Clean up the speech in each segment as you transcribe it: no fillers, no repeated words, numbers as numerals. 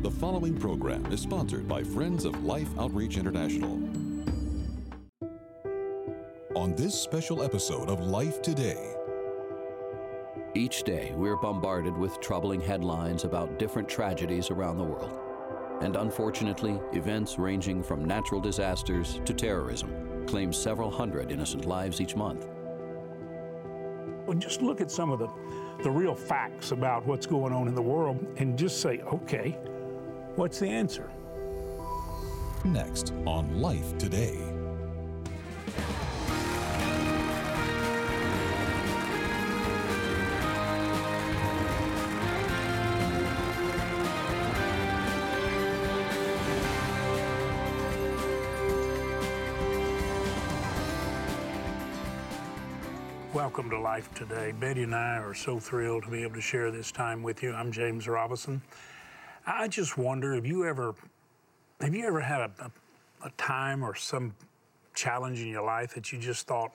The following program is sponsored by Friends of Life Outreach International. On this special episode of Life Today. Each day, we're bombarded with troubling headlines about different tragedies around the world. And unfortunately, events ranging from natural disasters to terrorism claim several hundred innocent lives each month. Well, just look at some of the real facts about what's going on in the world and just say, okay, what's the answer? Next on Life Today. Welcome to Life Today. Betty and I are so thrilled to be able to share this time with you. I'm James Robison. I just wonder, have you ever had a time or some challenge in your life that you just thought,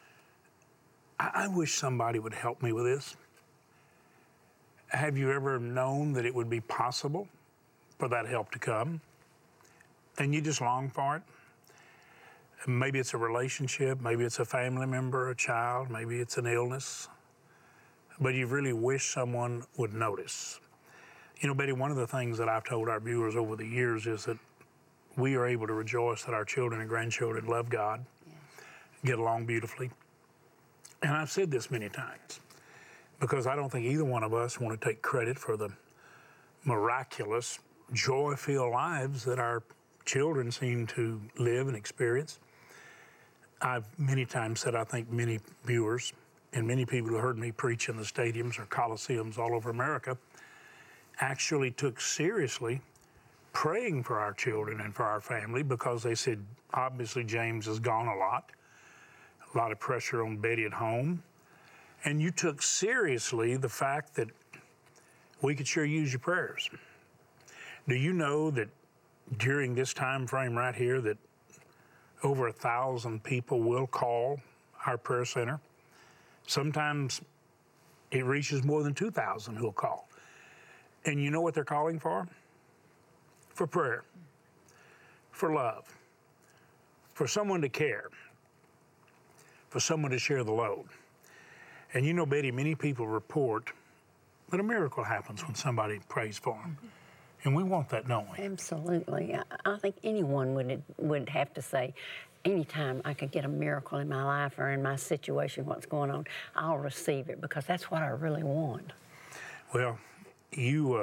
I wish somebody would help me with this? Have you ever known that it would be possible for that help to come and you just long for it? Maybe it's a relationship, maybe it's a family member, a child, maybe it's an illness, but you really wish someone would notice. You know, Betty, one of the things that I've told our viewers over the years is that we are able to rejoice that our children and grandchildren love God, get along beautifully. And I've said this many times because I don't think either one of us want to take credit for the miraculous, joy-filled lives that our children seem to live and experience. I've many times said I think many viewers and many people who heard me preach in the stadiums or coliseums all over America actually took seriously praying for our children and for our family because they said, obviously James has gone a lot of pressure on Betty at home, and you took seriously the fact that we could sure use your prayers. Do you know that during this time frame right here that over 1,000 people will call our prayer center? Sometimes it reaches more than 2,000 who'll call. And you know what they're calling for? For prayer, for love, for someone to care, for someone to share the load. And you know, Betty, many people report that a miracle happens when somebody prays for them. And we want that, don't we? Absolutely. I think anyone would have to say, anytime I could get a miracle in my life or in my situation, what's going on, I'll receive it because that's what I really want. Well, you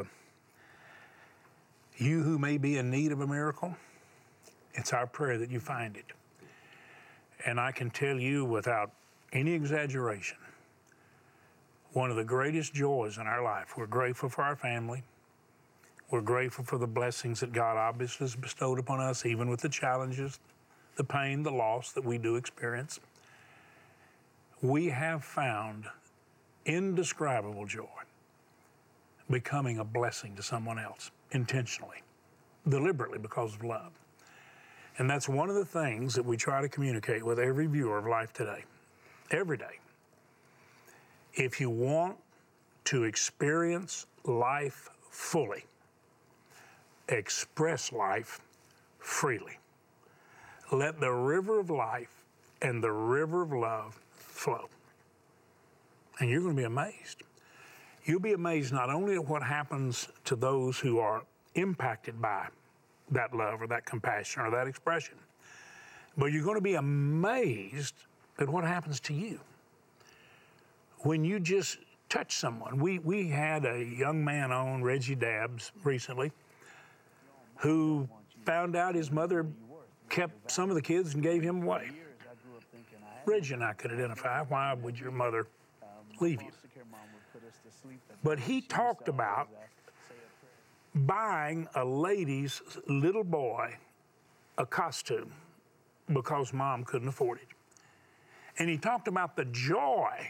who may be in need of a miracle, it's our prayer that you find it. And I can tell you without any exaggeration, one of the greatest joys in our life, we're grateful for our family. We're grateful for the blessings that God obviously has bestowed upon us, even with the challenges, the pain, the loss that we do experience. We have found indescribable joy becoming a blessing to someone else, intentionally, deliberately, because of love. And that's one of the things that we try to communicate with every viewer of Life Today, every day. If you want to experience life fully, express life freely. Let the river of life and the river of love flow. And you're going to be amazed. You'll be amazed not only at what happens to those who are impacted by that love or that compassion or that expression, but you're going to be amazed at what happens to you when you just touch someone. We had a young man on, Reggie Dabbs, recently, who found out his mother kept some of the kids and gave him away. Reggie and I could identify, why would your mother leave you? But he talked about buying a lady's little boy a costume because mom couldn't afford it. And he talked about the joy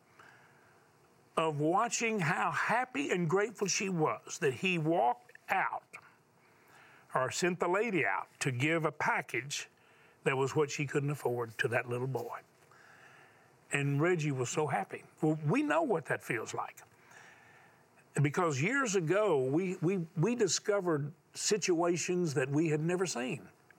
of watching how happy and grateful she was that he walked out or sent the lady out to give a package that was what she couldn't afford to that little boy. And Reggie was so happy. Well, we know what that feels like. Because years ago, we discovered situations that we had never seen.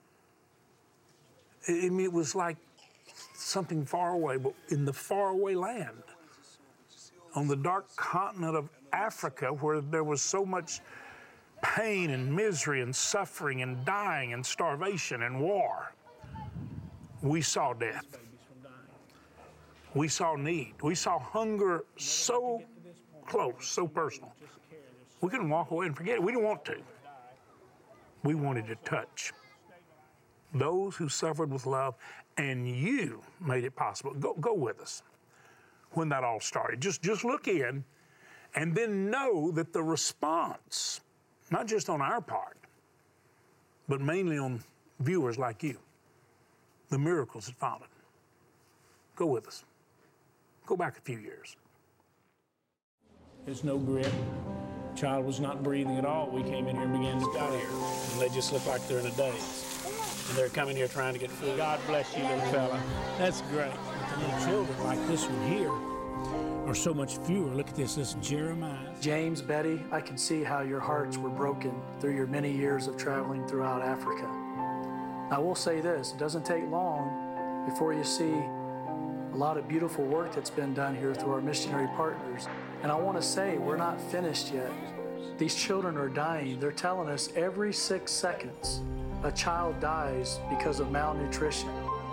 I mean, it was like something far away, but in the faraway land, on the dark continent of Africa, where there was so much pain and misery and suffering and dying and starvation and war, we saw death. We saw need. We saw hunger so close, so personal. We couldn't walk away and forget it. We didn't want to. We wanted to touch those who suffered with love, and you made it possible. Go with us when that all started. Just look in, and then know that the response, not just on our part, but mainly on viewers like you, the miracles that followed. Go with us. Go back a few years. There's no grip. Child was not breathing at all. We came in here and began to pray, and they just look like they're in a daze. And they're coming here trying to get food. God bless you, little fella. That's great. But the little children like this one here are so much fewer. Look at this. This is Jeremiah. James, Betty, I can see how your hearts were broken through your many years of traveling throughout Africa. I will say this, it doesn't take long before you see a lot of beautiful work that's been done here through our missionary partners. And I want to say, we're not finished yet. These children are dying. They're telling us every 6 seconds a child dies because of malnutrition.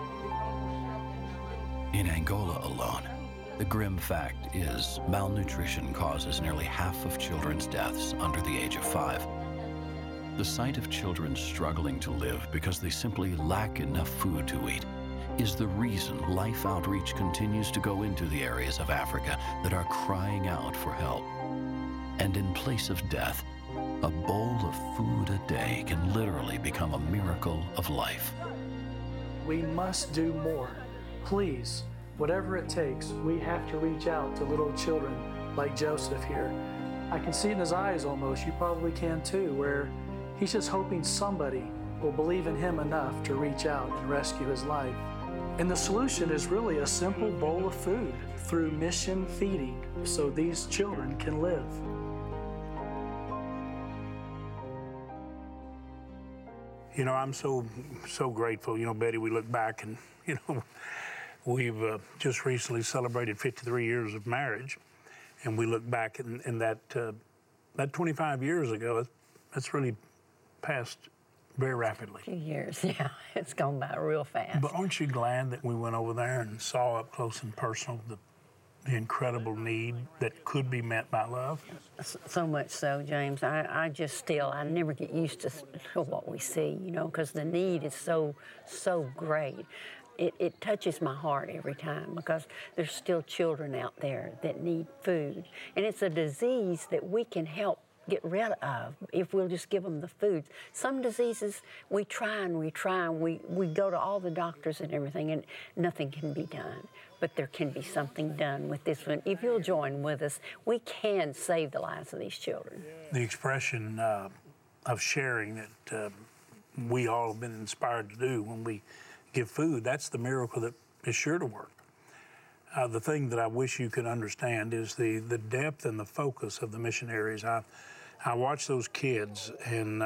In Angola alone, the grim fact is malnutrition causes nearly half of children's deaths under the age of 5. The sight of children struggling to live because they simply lack enough food to eat is the reason Life Outreach continues to go into the areas of Africa that are crying out for help. And in place of death, a bowl of food a day can literally become a miracle of life. We must do more. Please, whatever it takes, we have to reach out to little children like Joseph here. I can see it in his eyes almost, you probably can too, where he's just hoping somebody will believe in him enough to reach out and rescue his life. And the solution is really a simple bowl of food through mission feeding so these children can live. You know, I'm so grateful. You know, Betty, we look back and, you know, we've just recently celebrated 53 years of marriage. And we look back and that 25 years ago, that's really passed very rapidly. A few years, yeah. It's gone by real fast. But aren't you glad that we went over there and saw up close and personal the incredible need that could be met by love? So much so, James. I never get used to what we see, you know, because the need is so great. It touches my heart every time because there's still children out there that need food. And it's a disease that we can help get rid of if we'll just give them the foods. Some diseases we try and we go to all the doctors and everything and nothing can be done. But there can be something done with this one. If you'll join with us, we can save the lives of these children. The expression of sharing that we all have been inspired to do when we give food, that's the miracle that is sure to work. The thing that I wish you could understand is the depth and the focus of the missionaries. I watch those kids and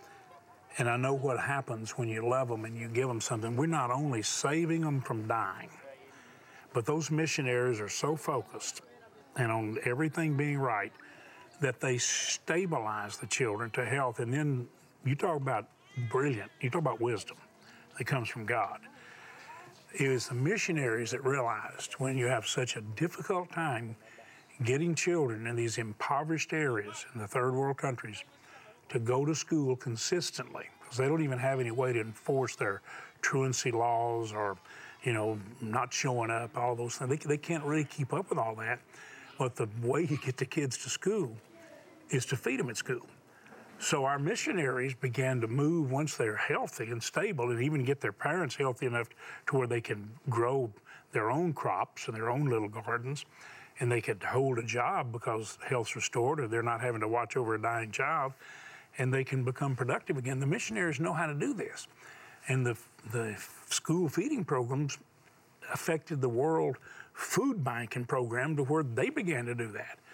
I know what happens when you love them and you give them something. We're not only saving them from dying, but those missionaries are so focused and on everything being right that they stabilize the children to health. And then you talk about brilliant, you talk about wisdom that comes from God. It was the missionaries that realized when you have such a difficult time getting children in these impoverished areas in the third world countries to go to school consistently, because they don't even have any way to enforce their truancy laws or, you know, not showing up, all those things. They can't really keep up with all that. But the way you get the kids to school is to feed them at school. So our missionaries began to move once they're healthy and stable and even get their parents healthy enough to where they can grow their own crops and their own little gardens, and they could hold a job because health's restored or they're not having to watch over a dying child, and they can become productive again. The missionaries know how to do this. And the school feeding programs affected the World Food Banking Program to where they began to do that.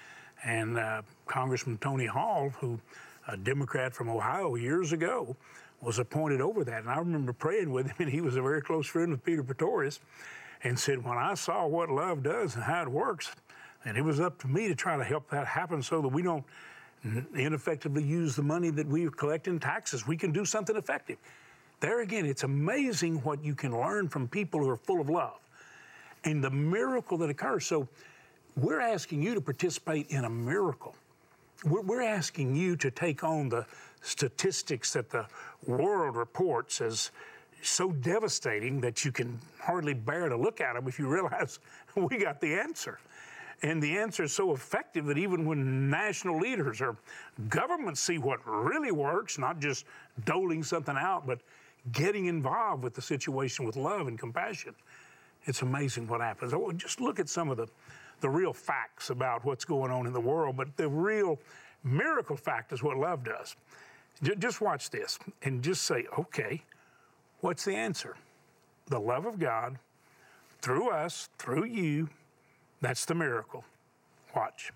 And Congressman Tony Hall, who a Democrat from Ohio years ago, was appointed over that. And I remember praying with him, and he was a very close friend with Peter Pretorius, and said, when I saw what love does and how it works, and it was up to me to try to help that happen so that we don't ineffectively use the money that we collect in taxes. We can do something effective. There again, it's amazing what you can learn from people who are full of love and the miracle that occurs. So we're asking you to participate in a miracle. We're asking you to take on the statistics that the world reports as so devastating that you can hardly bear to look at them if you realize we got the answer. And the answer is so effective that even when national leaders or governments see what really works, not just doling something out, but getting involved with the situation with love and compassion, it's amazing what happens. Just look at some of the real facts about what's going on in the world, but the real miracle fact is what love does. Just watch this and just say, okay, what's the answer? The love of God through us, through you. That's the miracle. Watch.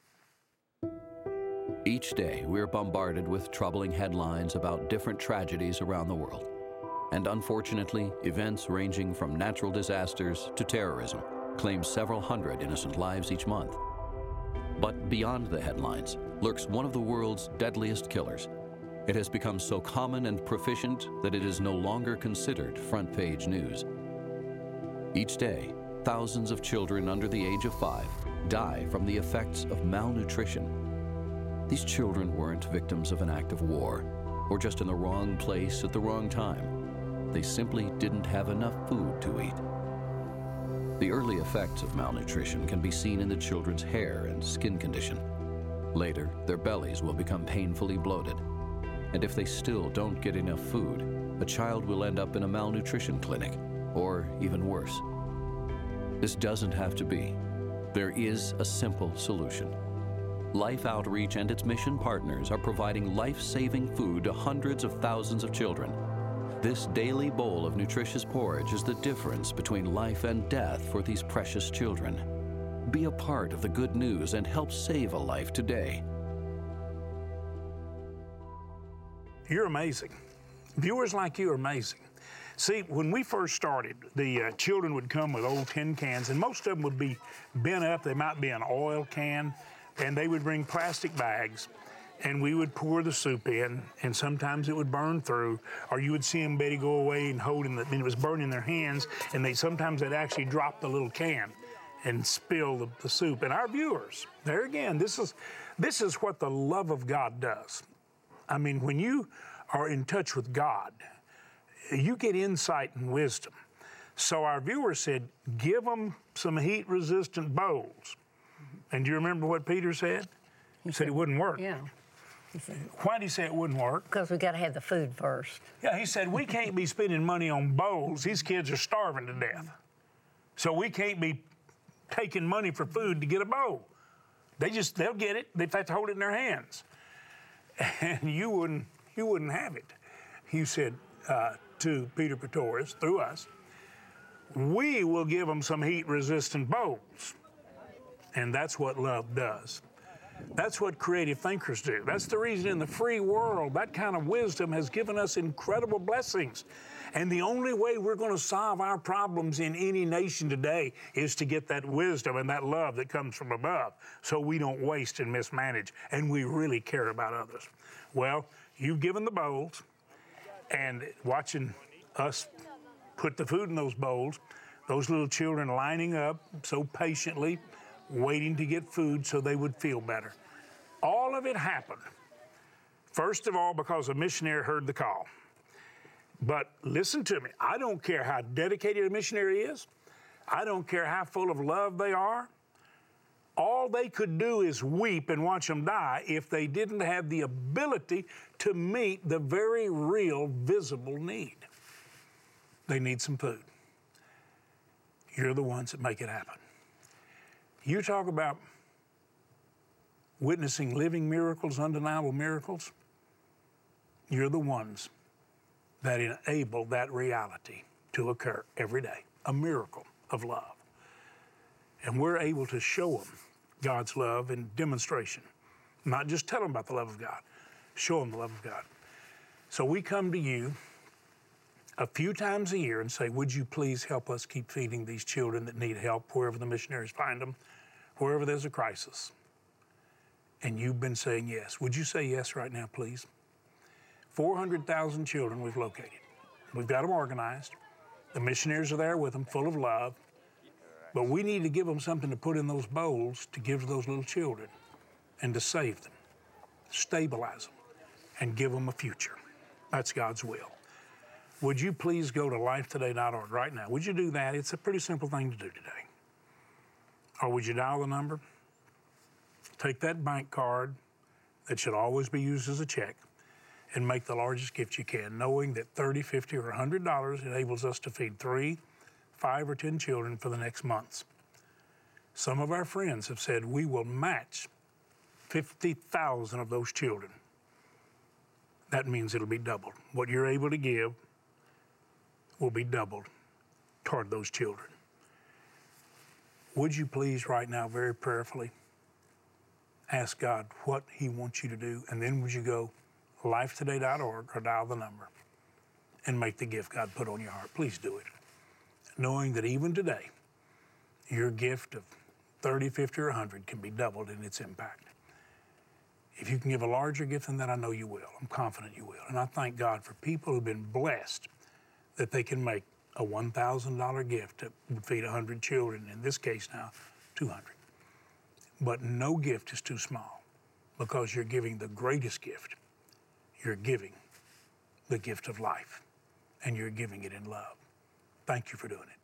Each day, we're bombarded with troubling headlines about different tragedies around the world. And unfortunately, events ranging from natural disasters to terrorism claim several hundred innocent lives each month. But beyond the headlines lurks one of the world's deadliest killers. It has become so common and proficient that it is no longer considered front-page news. Each day, thousands of children under the age of 5 die from the effects of malnutrition. These children weren't victims of an act of war or just in the wrong place at the wrong time. They simply didn't have enough food to eat. The early effects of malnutrition can be seen in the children's hair and skin condition. Later, their bellies will become painfully bloated. And if they still don't get enough food, a child will end up in a malnutrition clinic, or even worse. This doesn't have to be. There is a simple solution. Life Outreach and its mission partners are providing life-saving food to hundreds of thousands of children. This daily bowl of nutritious porridge is the difference between life and death for these precious children. Be a part of the good news and help save a life today. You're amazing. Viewers like you are amazing. See, when we first started, the children would come with old tin cans, and most of them would be bent up. They might be an oil can, and they would bring plastic bags, and we would pour the soup in, and sometimes it would burn through, or you would see them, Betty, go away and holding it, and it was burning their hands, and sometimes they'd actually drop the little can and spill the soup. And our viewers, there again, this is what the love of God does. I mean, when you are in touch with God, you get insight and wisdom. So our viewers said, give them some heat-resistant bowls. And do you remember what Peter said? He said it wouldn't work. Yeah. Why did he say it wouldn't work? Because we got to have the food first. Yeah, he said, we can't be spending money on bowls. These kids are starving to death. So we can't be taking money for food to get a bowl. They'll get it. They have to hold it in their hands. And you wouldn't have it. He said to Peter Pretorius, through us, we will give them some heat-resistant bowls. And that's what love does. That's what creative thinkers do. That's the reason in the free world, that kind of wisdom has given us incredible blessings. And the only way we're going to solve our problems in any nation today is to get that wisdom and that love that comes from above, so we don't waste and mismanage, and we really care about others. Well, you've given the bowls, and watching us put the food in those bowls, those little children lining up so patiently, waiting to get food so they would feel better. All of it happened, first of all, because a missionary heard the call. But listen to me, I don't care how dedicated a missionary is. I don't care how full of love they are. All they could do is weep and watch them die if they didn't have the ability to meet the very real, visible need. They need some food. You're the ones that make it happen. You talk about witnessing living miracles, undeniable miracles. You're the ones that enable that reality to occur every day, a miracle of love. And we're able to show them God's love in demonstration. Not just tell them about the love of God, show them the love of God. So we come to you a few times a year and say, would you please help us keep feeding these children that need help wherever the missionaries find them, wherever there's a crisis. And you've been saying yes. Would you say yes right now, please? 400,000 children we've located. We've got them organized. The missionaries are there with them, full of love. But we need to give them something to put in those bowls to give to those little children and to save them, stabilize them, and give them a future. That's God's will. Would you please go to lifetoday.org right now? Would you do that? It's a pretty simple thing to do today. Or would you dial the number? Take that bank card that should always be used as a check and make the largest gift you can, knowing that $30, $50, or $100 enables us to feed 3, 5, or 10 children for the next months. Some of our friends have said we will match 50,000 of those children. That means it'll be doubled. What you're able to give will be doubled toward those children. Would you please right now, very prayerfully, ask God what He wants you to do, and then would you go lifetoday.org or dial the number and make the gift God put on your heart. Please do it, knowing that even today, your gift of 30, 50, or 100 can be doubled in its impact. If you can give a larger gift than that, I know you will. I'm confident you will. And I thank God for people who've been blessed that they can make a $1,000 gift that would feed 100 children, in this case now, 200. But no gift is too small because you're giving the greatest gift. You're giving the gift of life, and you're giving it in love. Thank you for doing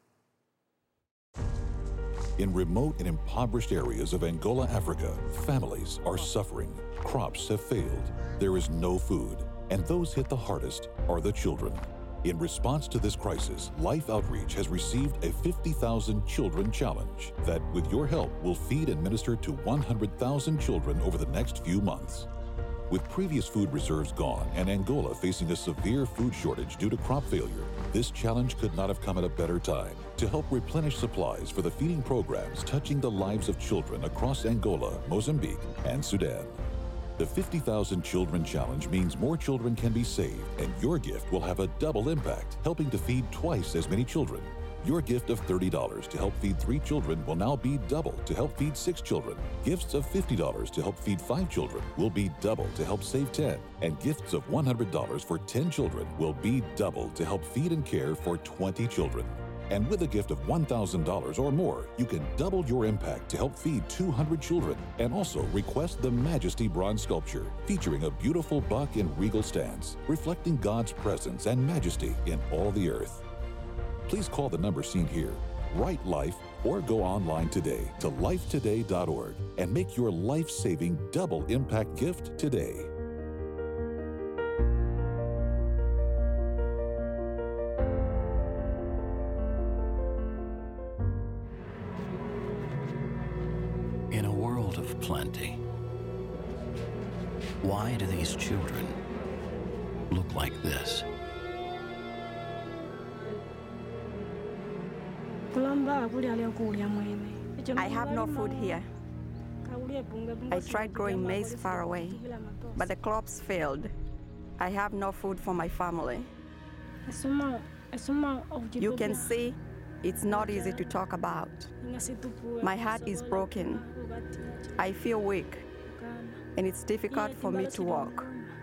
it. In remote and impoverished areas of Angola, Africa, families are suffering. Crops have failed. There is no food, and those hit the hardest are the children. In response to this crisis, Life Outreach has received a 50,000 Children Challenge that, with your help, will feed and minister to 100,000 children over the next few months. With previous food reserves gone and Angola facing a severe food shortage due to crop failure, this challenge could not have come at a better time to help replenish supplies for the feeding programs touching the lives of children across Angola, Mozambique, and Sudan. The 50,000 Children Challenge means more children can be saved, and your gift will have a double impact, helping to feed twice as many children. Your gift of $30 to help feed 3 children will now be double to help feed 6 children. Gifts of $50 to help feed 5 children will be double to help save 10. And gifts of $100 for 10 children will be double to help feed and care for 20 children. And with a gift of $1,000 or more, you can double your impact to help feed 200 children. And also request the Majesty bronze sculpture, featuring a beautiful buck in regal stance, reflecting God's presence and majesty in all the earth. Please call the number seen here, write Life, or go online today to lifetoday.org and make your life-saving double impact gift today. In a world of plenty, why do these children look like this? I have no food here. I tried growing maize far away, but the crops failed. I have no food for my family. You can see it's not easy to talk about. My heart is broken. I feel weak, and it's difficult for me to walk.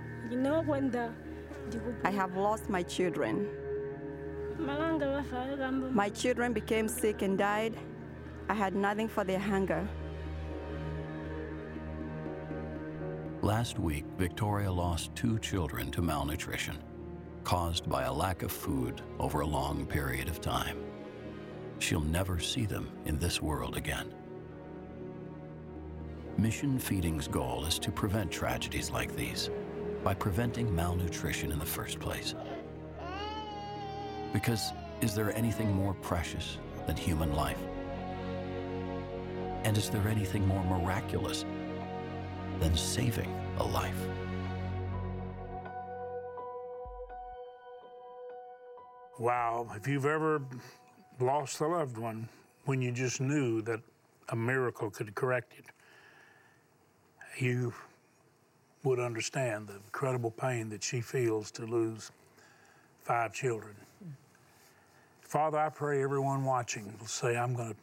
I have lost my children. My children became sick and died. I had nothing for their hunger. Last week, Victoria lost 2 children to malnutrition, caused by a lack of food over a long period of time. She'll never see them in this world again. Mission Feeding's goal is to prevent tragedies like these by preventing malnutrition in the first place. Because is there anything more precious than human life? And is there anything more miraculous than saving a life? Wow, if you've ever lost a loved one when you just knew that a miracle could correct it, you would understand the incredible pain that she feels to lose 5 children. Father, I pray everyone watching will say, I'm going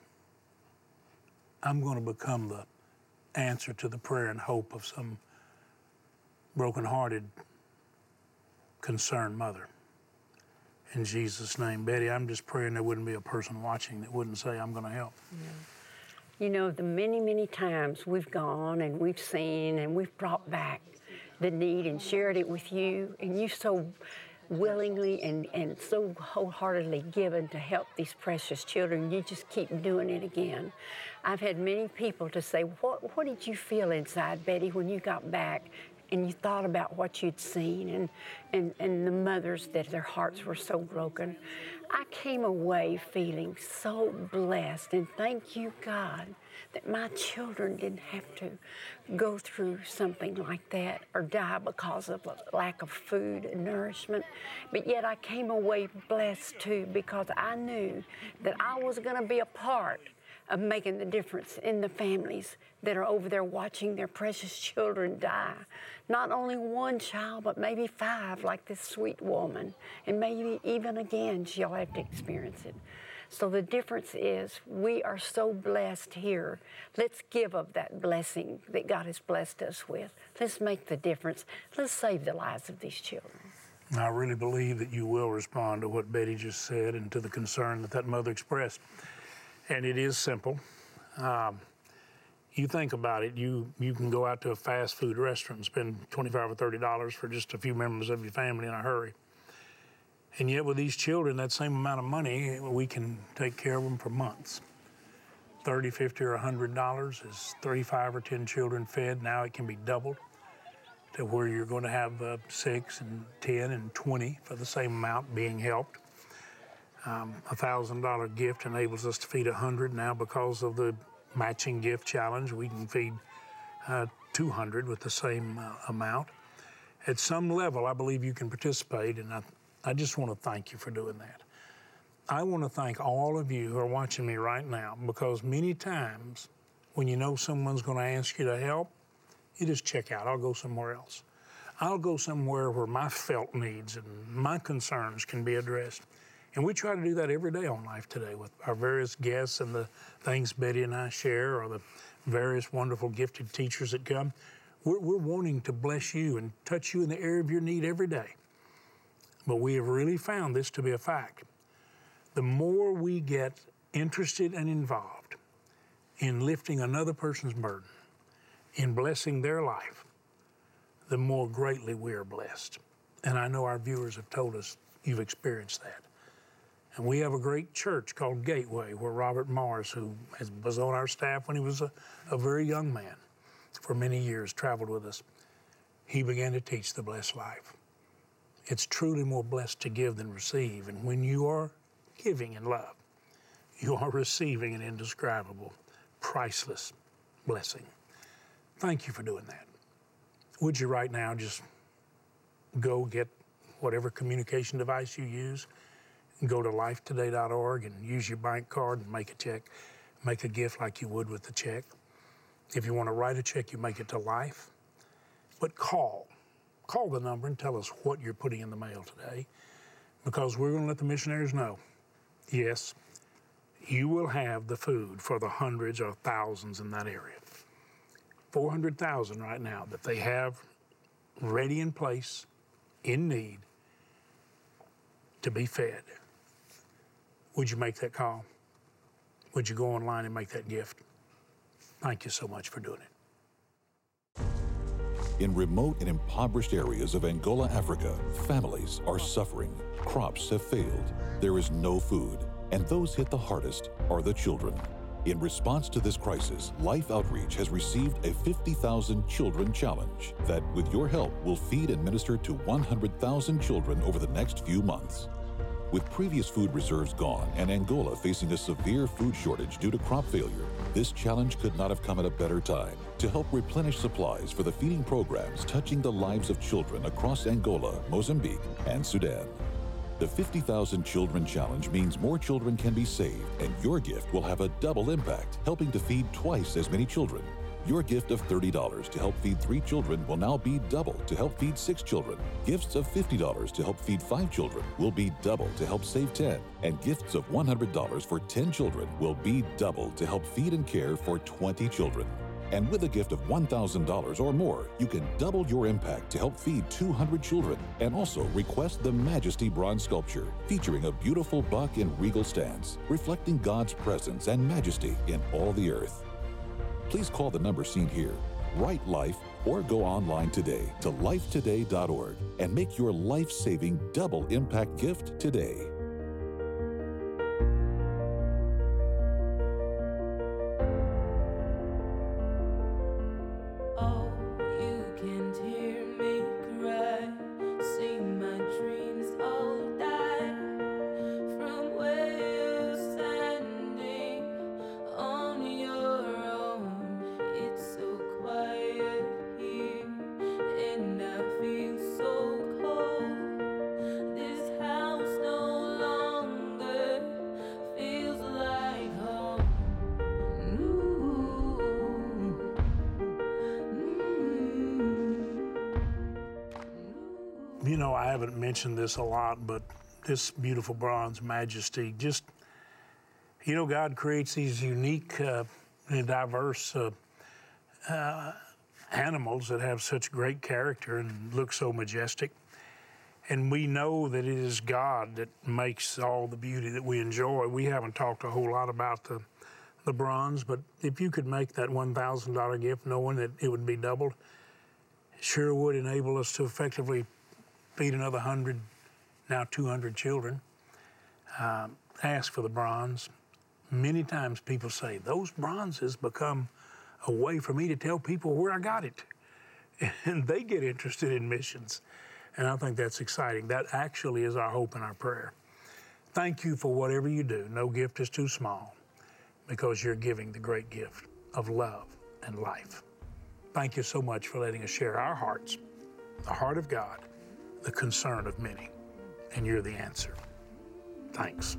to become the answer to the prayer and hope of some broken-hearted, concerned mother. In Jesus' name. Betty, I'm just praying there wouldn't be a person watching that wouldn't say, I'm going to help. Yeah. You know, the many, many times we've gone and we've seen and we've brought back the need and shared it with you, and you so willingly and so wholeheartedly given to help these precious children. You just keep doing it again. I've had many people to say, what did you feel inside, Betty, when you got back and you thought about what you'd seen and the mothers that their hearts were so broken? I came away feeling so blessed, and thank you, God, that my children didn't have to go through something like that or die because of a lack of food and nourishment. But yet I came away blessed too, because I knew that I was going to be a part of making the difference in the families that are over there watching their precious children die. Not only one child, but maybe 5, like this sweet woman. And maybe even again, she'll have to experience it. So the difference is we are so blessed here. Let's give of that blessing that God has blessed us with. Let's make the difference. Let's save the lives of these children. I really believe that you will respond to what Betty just said and to the concern that mother expressed. And it is simple. You think about it, you can go out to a fast food restaurant and spend $25 or $30 for just a few members of your family in a hurry. And yet with these children, that same amount of money, we can take care of them for months. $30, $50, or $100 is 35 or 10 children fed. Now it can be doubled to where you're going to have 6 and 10 and 20 for the same amount being helped. $1,000 gift enables us to feed 100. Now, because of the matching gift challenge, we can feed 200 with the same amount. At some level, I believe you can participate, and I just want to thank you for doing that. I want to thank all of you who are watching me right now, because many times when you know someone's going to ask you to help, you just check out. I'll go somewhere else. I'll go somewhere where my felt needs and my concerns can be addressed. And we try to do that every day on Life Today with our various guests and the things Betty and I share, or the various wonderful gifted teachers that come. We're wanting to bless you and touch you in the area of your need every day. But we have really found this to be a fact. The more we get interested and involved in lifting another person's burden, in blessing their life, the more greatly we are blessed. And I know our viewers have told us you've experienced that. And we have a great church called Gateway, where Robert Morris, who was on our staff when he was a very young man, for many years, traveled with us. He began to teach the blessed life. It's truly more blessed to give than receive. And when you are giving in love, you are receiving an indescribable, priceless blessing. Thank you for doing that. Would you right now just go get whatever communication device you use, go to lifetoday.org and use your bank card and make a check, make a gift like you would with the check. If you want to write a check, you make it to Life. But call the number and tell us what you're putting in the mail today, because we're going to let the missionaries know, yes, you will have the food for the hundreds or thousands in that area. 400,000 right now that they have ready in place, in need, to be fed. Would you make that call? Would you go online and make that gift? Thank you so much for doing it. In remote and impoverished areas of Angola, Africa, families are suffering. Crops have failed. There is no food. And those hit the hardest are the children. In response to this crisis, Life Outreach has received a 50,000 Children Challenge that, with your help, will feed and minister to 100,000 children over the next few months. With previous food reserves gone and Angola facing a severe food shortage due to crop failure, this challenge could not have come at a better time to help replenish supplies for the feeding programs touching the lives of children across Angola, Mozambique, and Sudan. The 50,000 Children Challenge means more children can be saved, and your gift will have a double impact, helping to feed twice as many children. Your gift of $30 to help feed 3 children will now be double to help feed 6 children. Gifts of $50 to help feed 5 children will be double to help save 10. And gifts of $100 for 10 children will be double to help feed and care for 20 children. And with a gift of $1,000 or more, you can double your impact to help feed 200 children. And also request the Majesty bronze sculpture, featuring a beautiful buck in regal stance, reflecting God's presence and majesty in all the earth. Please call the number seen here, write Life, or go online today to lifetoday.org and make your life-saving double impact gift today. You know, I haven't mentioned this a lot, but this beautiful bronze Majesty, just, you know, God creates these unique and diverse animals that have such great character and look so majestic. And we know that it is God that makes all the beauty that we enjoy. We haven't talked a whole lot about the bronze, but if you could make that $1,000 gift knowing that it would be doubled, it sure would enable us to effectively feed another 100, now 200 children. Ask for the bronze. Many times people say, those bronzes become a way for me to tell people where I got it. And they get interested in missions. And I think that's exciting. That actually is our hope and our prayer. Thank you for whatever you do. No gift is too small, because you're giving the great gift of love and life. Thank you so much for letting us share our hearts, the heart of God, the concern of many, and you're the answer. Thanks.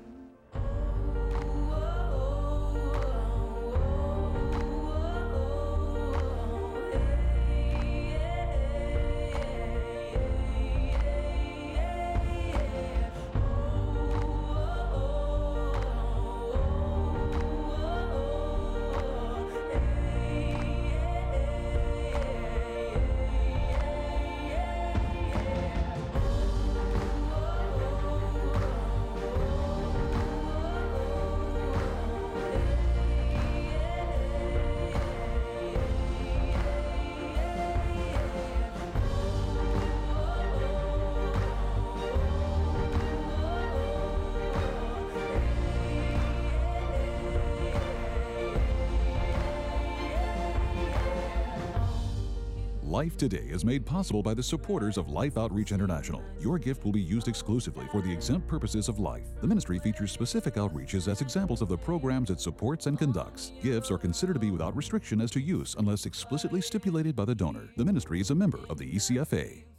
Life Today is made possible by the supporters of Life Outreach International. Your gift will be used exclusively for the exempt purposes of life. The ministry features specific outreaches as examples of the programs it supports and conducts. Gifts are considered to be without restriction as to use unless explicitly stipulated by the donor. The ministry is a member of the ECFA.